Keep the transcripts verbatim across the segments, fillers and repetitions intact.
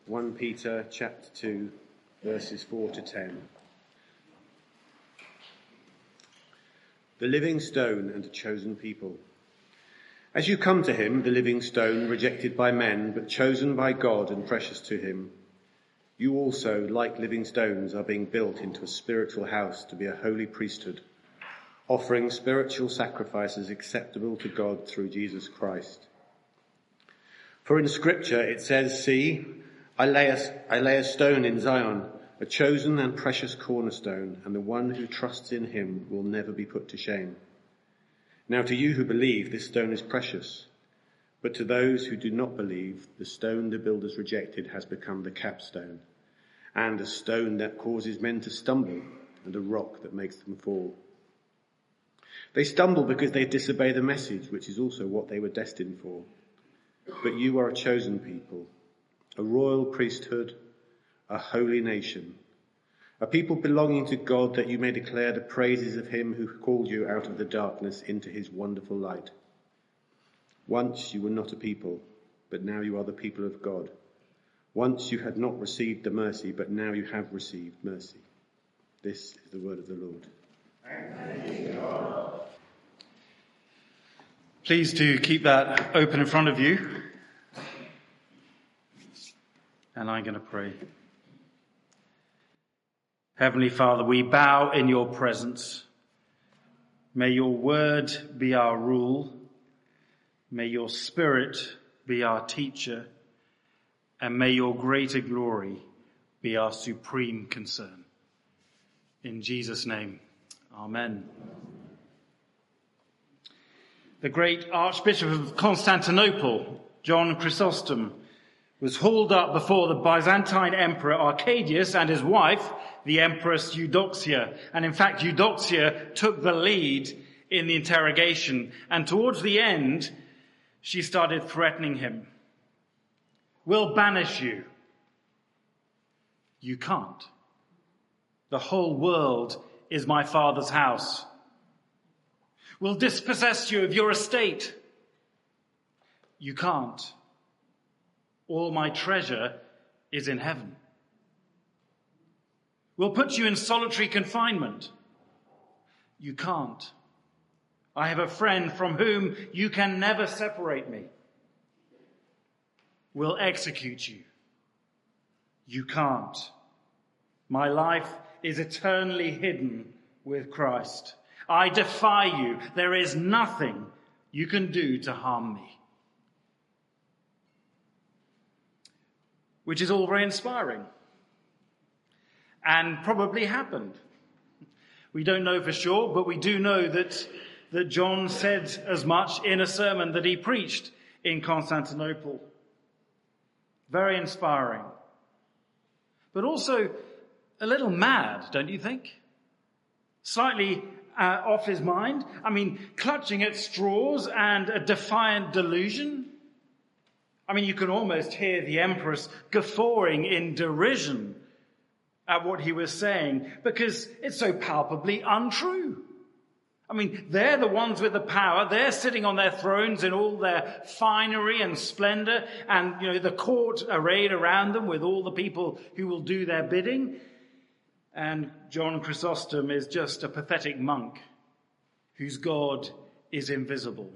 First Peter chapter two, verses four to ten. The living stone and a chosen people. As you come to him, the living stone, rejected by men, but chosen by God and precious to him, you also, like living stones, are being built into a spiritual house to be a holy priesthood, offering spiritual sacrifices acceptable to God through Jesus Christ. For in Scripture it says, "See, I lay a, I lay a stone in Zion, a chosen and precious cornerstone, and the one who trusts in him will never be put to shame." Now to you who believe, this stone is precious. But to those who do not believe, the stone the builders rejected has become the capstone, and a stone that causes men to stumble, and a rock that makes them fall. They stumble because they disobey the message, which is also what they were destined for. But you are a chosen people, a royal priesthood, a holy nation, a people belonging to God, that you may declare the praises of him who called you out of the darkness into his wonderful light. Once you were not a people, but now you are the people of God. Once you had not received the mercy, but now you have received mercy. This is the word of the Lord. Thank you, God. Please do keep that open in front of you. And I'm going to pray. Heavenly Father, we bow in your presence. May your word be our rule. May your spirit be our teacher. And may your greater glory be our supreme concern. In Jesus' name, amen. The great Archbishop of Constantinople, John Chrysostom, was hauled up before the Byzantine Emperor Arcadius and his wife, the Empress Eudoxia. And in fact, Eudoxia took the lead in the interrogation. And towards the end, she started threatening him. "We'll banish you." "You can't. The whole world is my father's house." "We'll dispossess you of your estate." "You can't. All my treasure is in heaven." "We'll put you in solitary confinement." "You can't. I have a friend from whom you can never separate me." "We'll execute you." "You can't. My life is eternally hidden with Christ. I defy you. There is nothing you can do to harm me." Which is all very inspiring. And probably happened. We don't know for sure, but we do know that, that John said as much in a sermon that he preached in Constantinople. Very inspiring. But also a little mad, don't you think? Slightly uh, off his mind. I mean, clutching at straws and a defiant delusion. I mean, you can almost hear the empress guffawing in derision at what he was saying, because it's so palpably untrue. I mean, they're the ones with the power. They're sitting on their thrones in all their finery and splendor, and, you know, the court arrayed around them with all the people who will do their bidding. And John Chrysostom is just a pathetic monk whose God is invisible.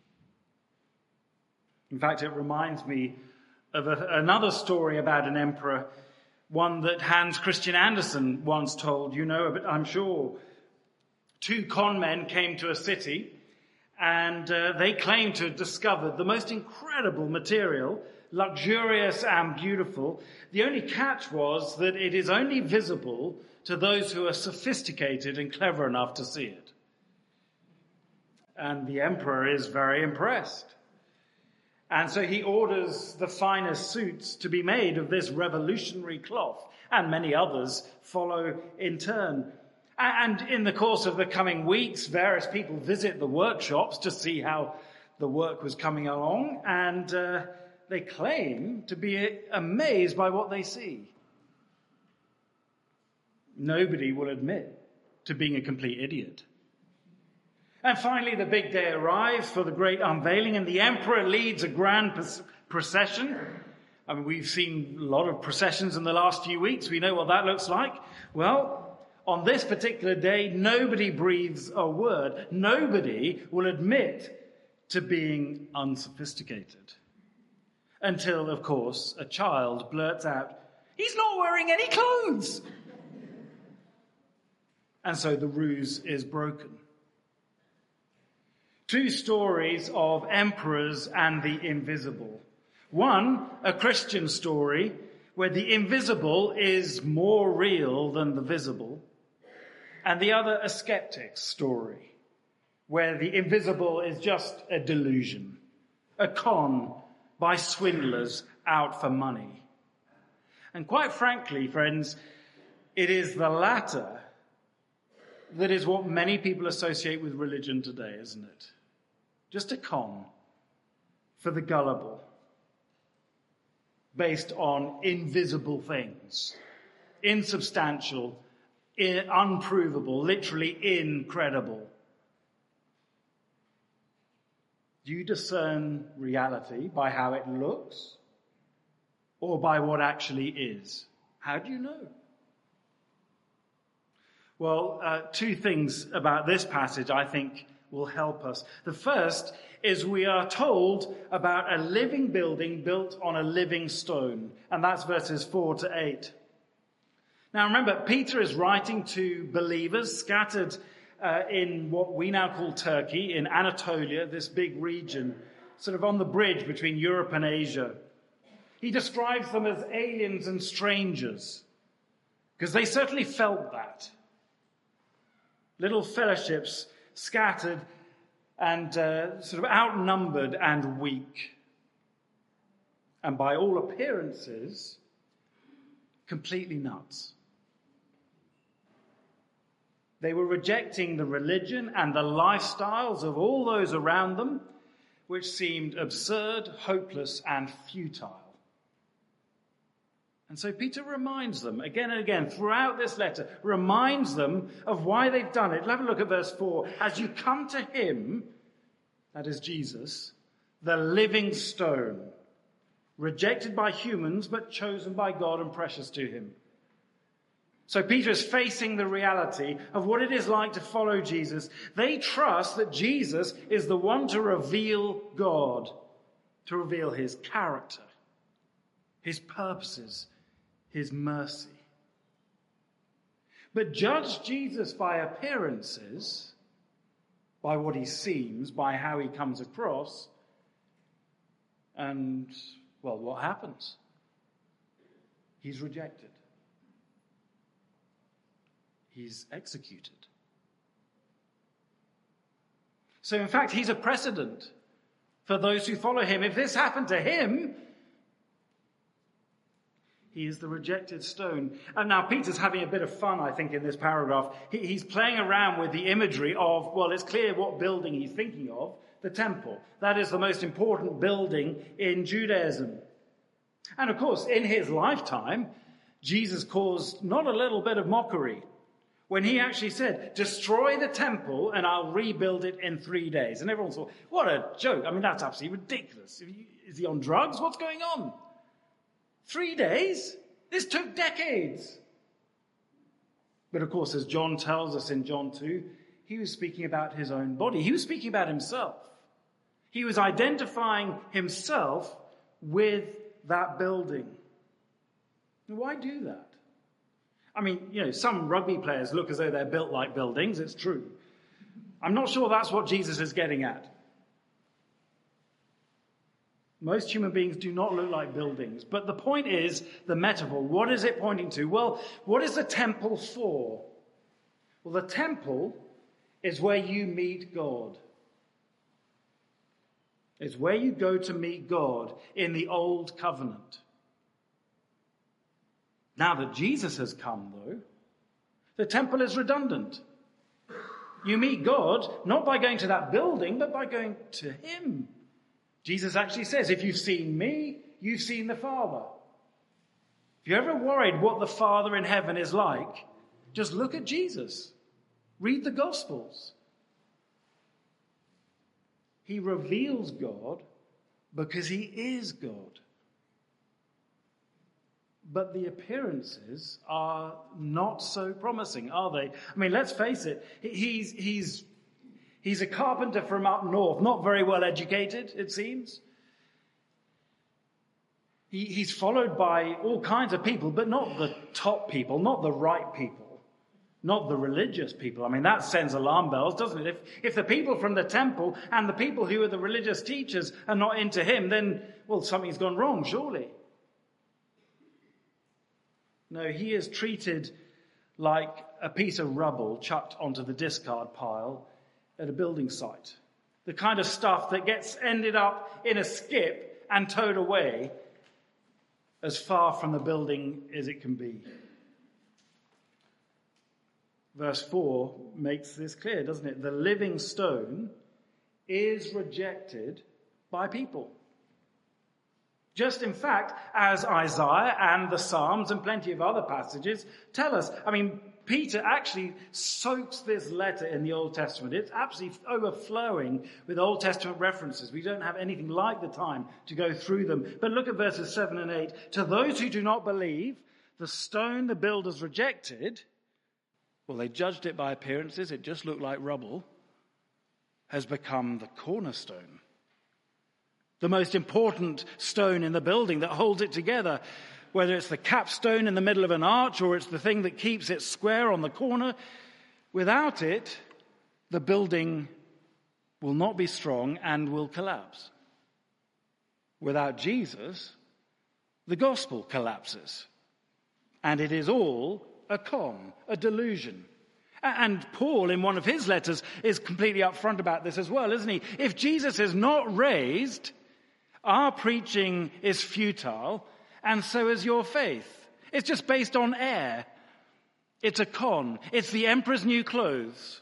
In fact, it reminds me of a, another story about an emperor, one that Hans Christian Andersen once told. You know, but I'm sure. Two con men came to a city, and uh, they claimed to have discovered the most incredible material, luxurious and beautiful. The only catch was that it is only visible to those who are sophisticated and clever enough to see it. And the emperor is very impressed. And so he orders the finest suits to be made of this revolutionary cloth, and many others follow in turn. And in the course of the coming weeks, various people visit the workshops to see how the work was coming along, and uh, they claim to be amazed by what they see. Nobody will admit to being a complete idiot. And finally, the big day arrives for the great unveiling, and the emperor leads a grand procession I mean, we've seen a lot of processions in the last few weeks. We know what that looks like. Well, on this particular day, nobody breathes a word. Nobody will admit to being unsophisticated. Until, of course, a child blurts out, "He's not wearing any clothes!" And so the ruse is broken. Two stories of emperors and the invisible. One, a Christian story where the invisible is more real than the visible. And the other, a skeptic's story where the invisible is just a delusion, a con by swindlers out for money. And quite frankly, friends, it is the latter that is what many people associate with religion today, isn't it? Just a con for the gullible, based on invisible things, insubstantial, unprovable, literally incredible. Do you discern reality by how it looks or by what actually is? How do you know? Well, uh, two things about this passage I think will help us. The first is we are told about a living building built on a living stone, and that's verses four to eight. Now remember, Peter is writing to believers scattered uh, in what we now call Turkey, in Anatolia, this big region, sort of on the bridge between Europe and Asia. He describes them as aliens and strangers, because they certainly felt that. Little fellowships scattered and uh, sort of outnumbered and weak. And by all appearances, completely nuts. They were rejecting the religion and the lifestyles of all those around them, which seemed absurd, hopeless, and futile. And so Peter reminds them again and again throughout this letter, reminds them of why they've done it. Let's have a look at verse four. As you come to him, that is Jesus, the living stone, rejected by humans, but chosen by God and precious to him. So Peter is facing the reality of what it is like to follow Jesus. They trust that Jesus is the one to reveal God, to reveal his character, his purposes, his mercy. But judge Jesus by appearances, by what he seems, by how he comes across, and, well, what happens? He's rejected. He's executed. So, in fact, he's a precedent for those who follow him. If this happened to him, he is the rejected stone. And now Peter's having a bit of fun, I think, in this paragraph. He, he's playing around with the imagery of, well, it's clear what building he's thinking of, the temple. That is the most important building in Judaism. And of course, in his lifetime, Jesus caused not a little bit of mockery when he actually said, destroy the temple and I'll rebuild it in three days. And everyone thought, what a joke. I mean, that's absolutely ridiculous. Is he on drugs? What's going on? Three days? This took decades. But of course, as John tells us in John two, he was speaking about his own body. He was speaking about himself. He was identifying himself with that building. Now, why do that? I mean, you know, some rugby players look as though they're built like buildings. It's true. I'm not sure that's what Jesus is getting at. Most human beings do not look like buildings. But the point is, the metaphor, what is it pointing to? Well, what is the temple for? Well, the temple is where you meet God. It's where you go to meet God in the old covenant. Now that Jesus has come, though, the temple is redundant. You meet God not by going to that building, but by going to him. Jesus actually says, if you've seen me, you've seen the Father. If you're ever worried what the Father in heaven is like, just look at Jesus. Read the Gospels. He reveals God because he is God. but the appearances are not so promising, are they? I mean, let's face it, he's, he's, he's a carpenter from up north, not very well educated, it seems. He, he's followed by all kinds of people, but not the top people, not the right people, not the religious people. I mean, that sends alarm bells, doesn't it? If, if the people from the temple and the people who are the religious teachers are not into him, then, well, something's gone wrong, surely. No, he is treated like a piece of rubble chucked onto the discard pile at a building site. The kind of stuff that gets ended up in a skip and towed away as far from the building as it can be. Verse four makes this clear, doesn't it? The living stone is rejected by people. Just in fact, as Isaiah and the Psalms and plenty of other passages tell us. I mean, Peter actually soaks this letter in the Old Testament. It's absolutely overflowing with Old Testament references. We don't have anything like the time to go through them. But look at verses seven and eight. To those who do not believe, the stone the builders rejected, well, they judged it by appearances. It just looked like rubble, has become the cornerstone. The most important stone in the building that holds it together, whether it's the capstone in the middle of an arch or it's the thing that keeps it square on the corner. Without it, the building will not be strong and will collapse. Without Jesus, the gospel collapses. And it is all a con, a delusion. And Paul, in one of his letters, is completely upfront about this as well, isn't he? If Jesus is not raised, our preaching is futile, and so is your faith. It's just based on air. It's a con. It's the emperor's new clothes.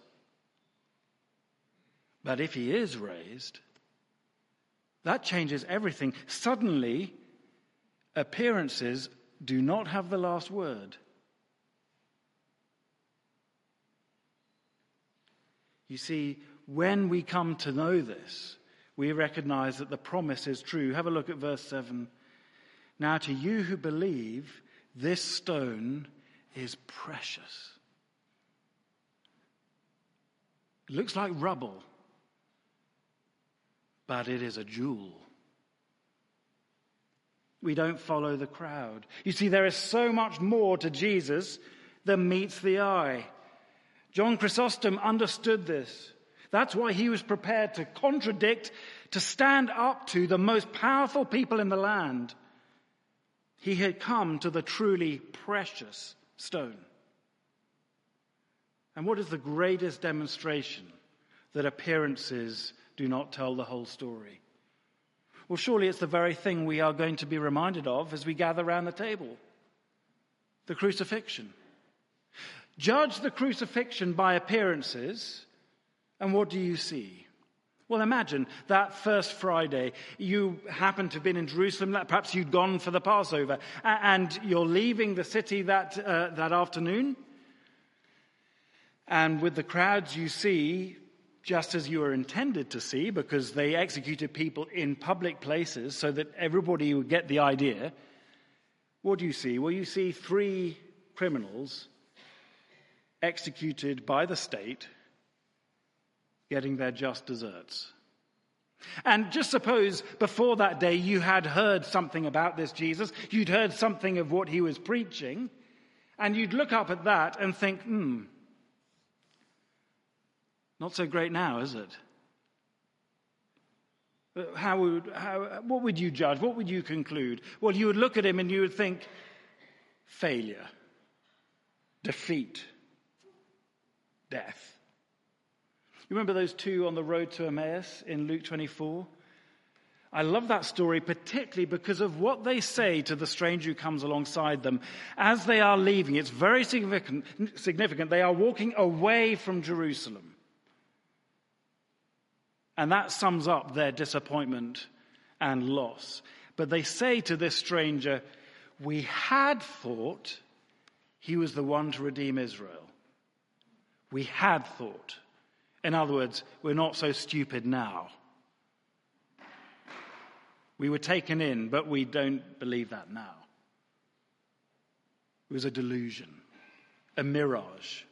But if he is raised, that changes everything. Suddenly, appearances do not have the last word. You see, when we come to know this, we recognize that the promise is true. Have a look at verse seven. Now to you who believe, this stone is precious. It looks like rubble, but it is a jewel. We don't follow the crowd. You see, there is so much more to Jesus than meets the eye. John Chrysostom understood this. That's why he was prepared to contradict, to stand up to the most powerful people in the land. He had come to the truly precious stone. And what is the greatest demonstration that appearances do not tell the whole story? Well, surely it's the very thing we are going to be reminded of as we gather around the table. The crucifixion. Judge the crucifixion by appearances, and what do you see? Well, imagine that first Friday, you happen to have been in Jerusalem, perhaps you'd gone for the Passover, and you're leaving the city that, uh, that afternoon. And with the crowds you see, just as you were intended to see, because they executed people in public places so that everybody would get the idea, what do you see? Well, you see three criminals executed by the state, getting their just deserts. And just suppose before that day you had heard something about this Jesus, you'd heard something of what he was preaching, and you'd look up at that and think, hmm, not so great now, is it? How would, how, what would you judge? What would you conclude? Well, you would look at him and you would think, failure, defeat, death. You remember those two on the road to Emmaus in Luke twenty-four? I love that story particularly because of what they say to the stranger who comes alongside them. As they are leaving, it's very significant, significant. They are walking away from Jerusalem. And that sums up their disappointment and loss. But they say to this stranger, we had thought he was the one to redeem Israel. We had thought. In other words, we're not so stupid now. We were taken in, but we don't believe that now. It was a delusion, a mirage.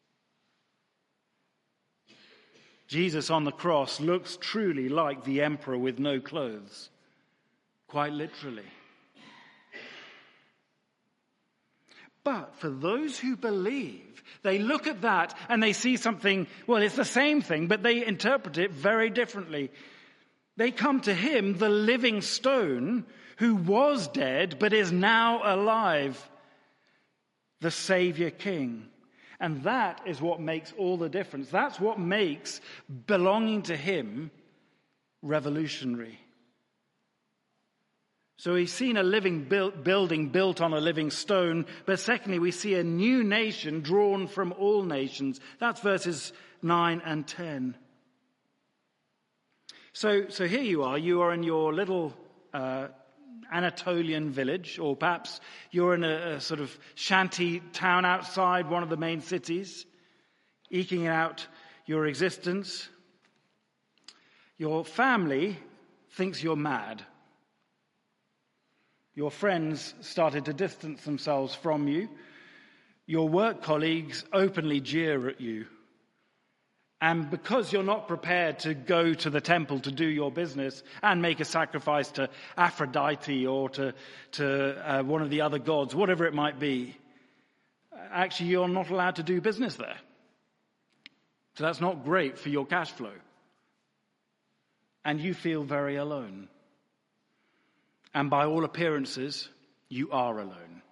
Jesus on the cross looks truly like the emperor with no clothes, quite literally. But for those who believe, they look at that and they see something, well, it's the same thing, but they interpret it very differently. They come to him, the living stone, who was dead but is now alive, the Savior King. And that is what makes all the difference. That's what makes belonging to him revolutionary. So we've seen a living build, building built on a living stone, but secondly, we see a new nation drawn from all nations. That's verses nine and ten. So, so here you are. You are in your little uh, Anatolian village, or perhaps you're in a, a sort of shanty town outside one of the main cities, eking out your existence. Your family thinks you're mad. Your friends started to distance themselves from you. Your work colleagues openly jeer at you. And because you're not prepared to go to the temple to do your business and make a sacrifice to Aphrodite or to, to uh, one of the other gods, whatever it might be, actually you're not allowed to do business there. So that's not great for your cash flow. And you feel very alone. And by all appearances, you are alone.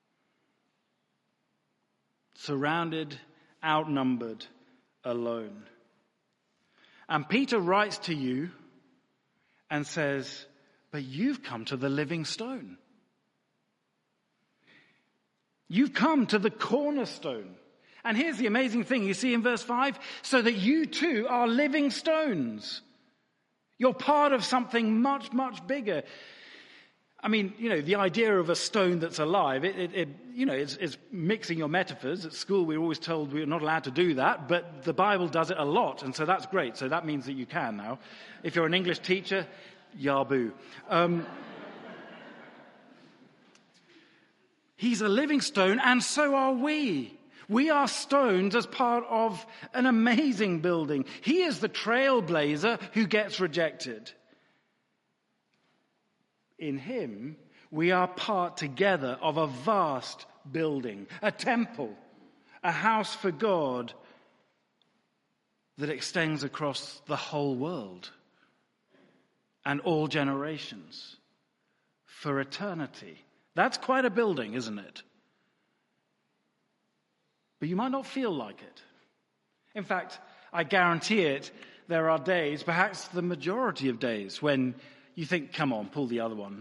Surrounded, outnumbered, alone. And Peter writes to you and says, but you've come to the living stone. You've come to the cornerstone. And here's the amazing thing, you see in verse five, so that you too are living stones. You're part of something much, much bigger. I mean, you know, the idea of a stone that's alive, it, it, it you know, it's, it's mixing your metaphors. At school, we were always told we were not allowed to do that, but the Bible does it a lot, and so that's great. So that means that you can now. If you're an English teacher, yaboo. Um, he's a living stone, and so are we. We are stones as part of an amazing building. He is the trailblazer who gets rejected. In him, we are part together of a vast building, a temple, a house for God that extends across the whole world and all generations for eternity. That's quite a building, isn't it? But you might not feel like it. In fact, I guarantee it, there are days, perhaps the majority of days, when you think, come on, pull the other one.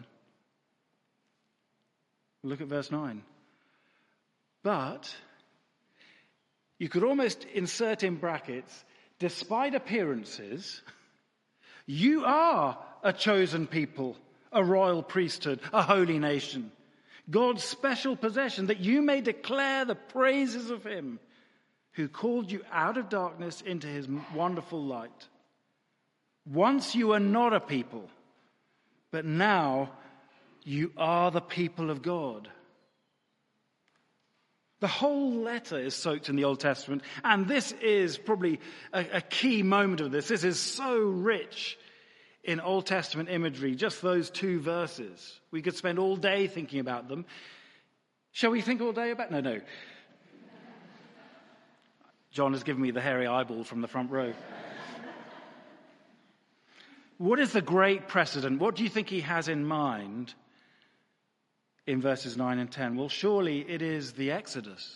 Look at verse nine. But you could almost insert in brackets, despite appearances, you are a chosen people, a royal priesthood, a holy nation, God's special possession, that you may declare the praises of him who called you out of darkness into his wonderful light. Once you were not a people, but now you are the people of God. The whole letter is soaked in the Old Testament, and this is probably a, a key moment of this. This is so rich in Old Testament imagery, just those two verses. We could spend all day thinking about them. Shall we think all day about? No, no. John has given me the hairy eyeball from the front row. What is the great precedent? What do you think he has in mind in verses nine and ten? Well, surely it is the Exodus.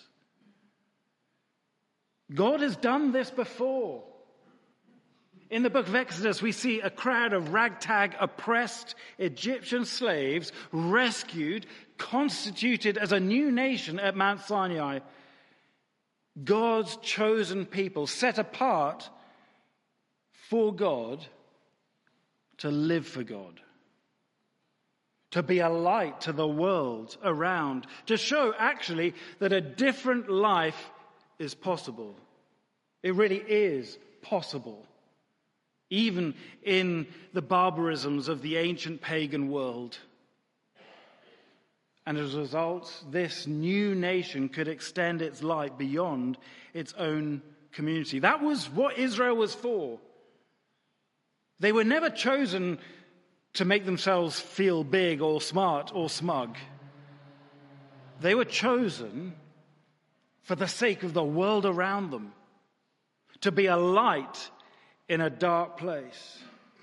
God has done this before. In the book of Exodus, we see a crowd of ragtag, oppressed Egyptian slaves rescued, constituted as a new nation at Mount Sinai. God's chosen people, set apart for God, to live for God, to be a light to the world around, to show actually that a different life is possible. It really is possible, even in the barbarisms of the ancient pagan world. And as a result, this new nation could extend its light beyond its own community. That was what Israel was for. They were never chosen to make themselves feel big or smart or smug. They were chosen for the sake of the world around them, to be a light in a dark place.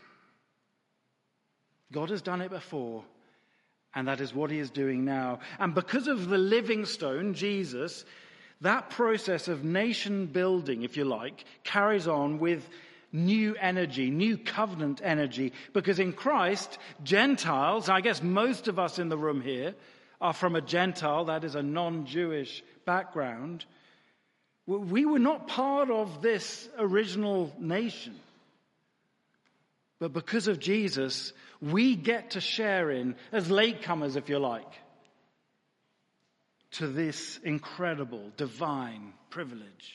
God has done it before, and that is what he is doing now. And because of the living stone, Jesus, that process of nation building, if you like, carries on with new energy, new covenant energy, because in Christ, Gentiles, I guess most of us in the room here are from a Gentile, that is a non-Jewish background. We were not part of this original nation. But because of Jesus, we get to share in, as latecomers, if you like, to this incredible, divine privilege.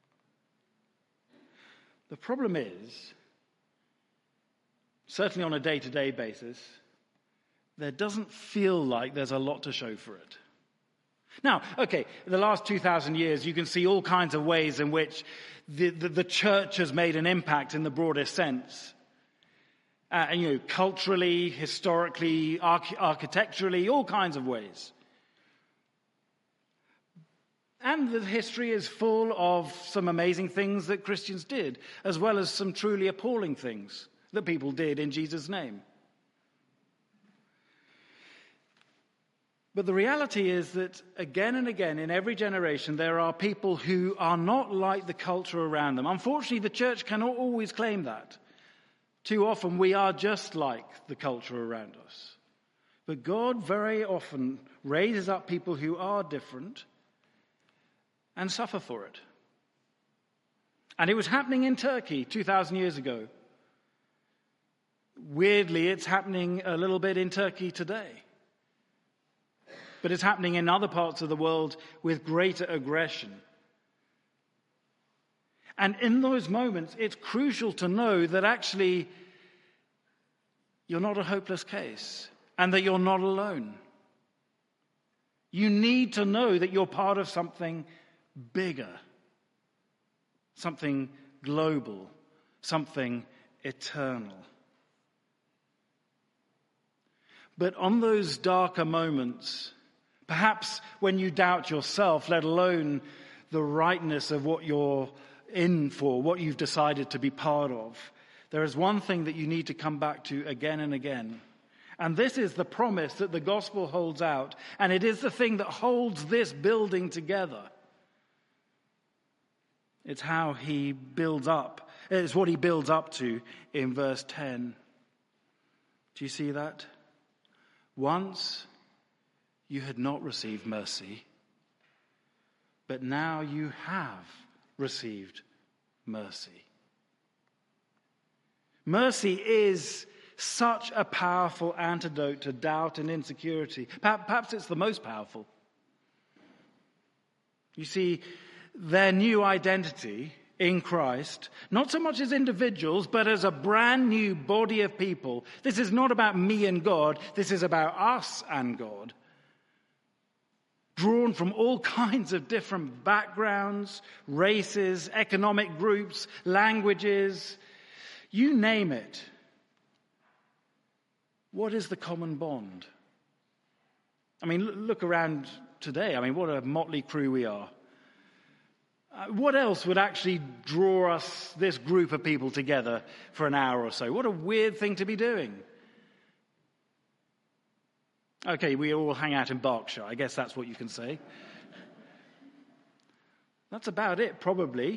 The problem is, certainly on a day-to-day basis, there doesn't feel like there's a lot to show for it. Now, okay, the last two thousand years, you can see all kinds of ways in which the, the, the church has made an impact in the broadest sense. Uh, and, you know, culturally, historically, arch- architecturally, all kinds of ways. And the history is full of some amazing things that Christians did, as well as some truly appalling things that people did in Jesus' name. But the reality is that again and again in every generation there are people who are not like the culture around them. Unfortunately, the church cannot always claim that. Too often we are just like the culture around us. But God very often raises up people who are different and suffer for it. And it was happening in Turkey two thousand years ago. Weirdly, it's happening a little bit in Turkey today. But it's happening in other parts of the world with greater aggression. And in those moments, it's crucial to know that actually you're not a hopeless case and that you're not alone. You need to know that you're part of something bigger, something global, something eternal. But on those darker moments, perhaps when you doubt yourself, let alone the rightness of what you're in for, what you've decided to be part of, there is one thing that you need to come back to again and again. And this is the promise that the gospel holds out, and it is the thing that holds this building together. It's how he builds up. It's what he builds up to in verse ten. Do you see that? Once you had not received mercy, but now you have received mercy. Mercy is such a powerful antidote to doubt and insecurity. Perhaps it's the most powerful. You see, their new identity in Christ, not so much as individuals, but as a brand new body of people. This is not about me and God. This is about us and God. Drawn from all kinds of different backgrounds, races, economic groups, languages, you name it. What is the common bond? I mean, look around today. I mean, what a motley crew we are. Uh, what else would actually draw us, this group of people, together for an hour or so? What a weird thing to be doing. Okay, we all hang out in Berkshire. I guess that's what you can say. That's about it, probably.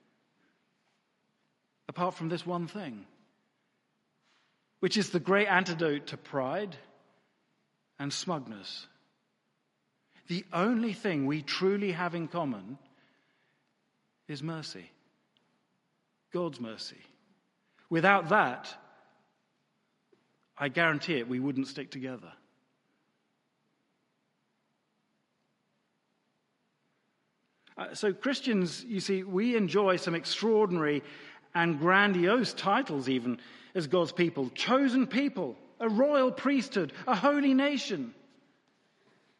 Apart from this one thing, which is the great antidote to pride and smugness. The only thing we truly have in common is mercy. God's mercy. Without that, I guarantee it, we wouldn't stick together. Uh, so Christians, you see, we enjoy some extraordinary and grandiose titles even as God's people. Chosen people, a royal priesthood, a holy nation.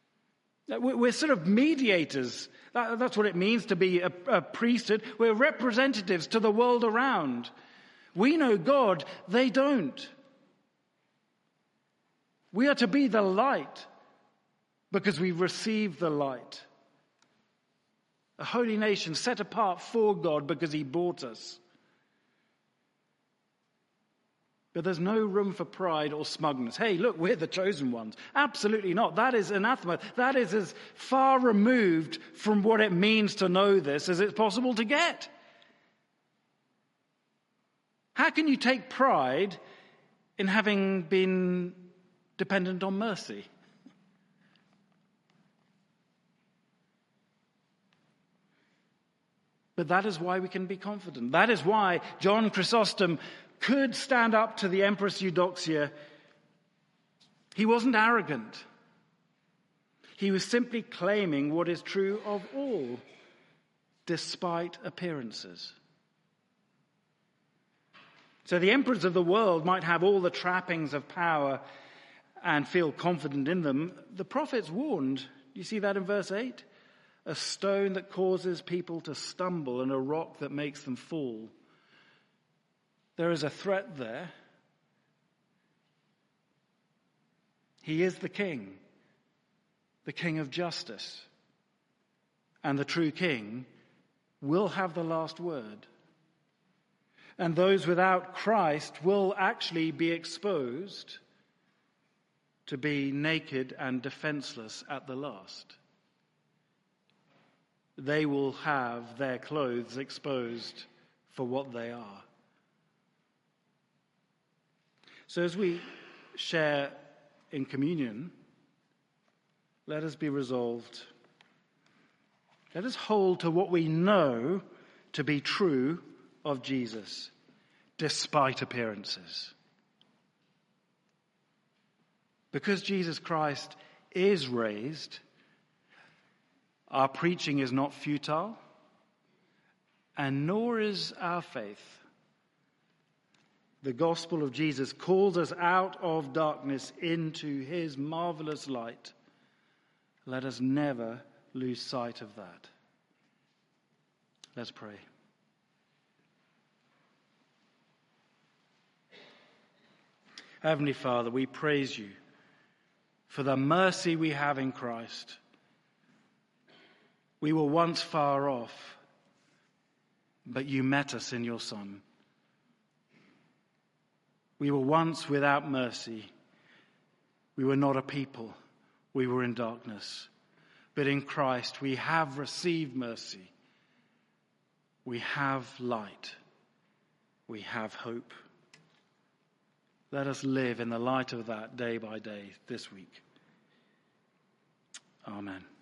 We're sort of mediators. That's what it means to be a, a priesthood. We're representatives to the world around. We know God, they don't. We are to be the light because we receive the light. A holy nation set apart for God because he bought us. But there's no room for pride or smugness. Hey, look, we're the chosen ones. Absolutely not. That is anathema. That is as far removed from what it means to know this as it's possible to get. How can you take pride in having been dependent on mercy? But that is why we can be confident. That is why John Chrysostom could stand up to the Empress Eudoxia. He wasn't arrogant. He was simply claiming what is true of all, despite appearances. So the emperors of the world might have all the trappings of power and feel confident in them. The prophets warned. You see that in verse eight? A stone that causes people to stumble and a rock that makes them fall. There is a threat there. He is the king, the king of justice. And the true king will have the last word. And those without Christ will actually be exposed to be naked and defenseless at the last. They will have their clothes exposed for what they are. So as we share in communion, let us be resolved. Let us hold to what we know to be true of Jesus, despite appearances. Because Jesus Christ is raised, our preaching is not futile, and nor is our faith. The gospel of Jesus calls us out of darkness into his marvelous light. Let us never lose sight of that. Let's pray. Heavenly Father, we praise you for the mercy we have in Christ. We were once far off, but you met us in your Son. We were once without mercy. We were not a people. We were in darkness. But in Christ we have received mercy. We have light. We have hope. Let us live in the light of that day by day this week. Amen.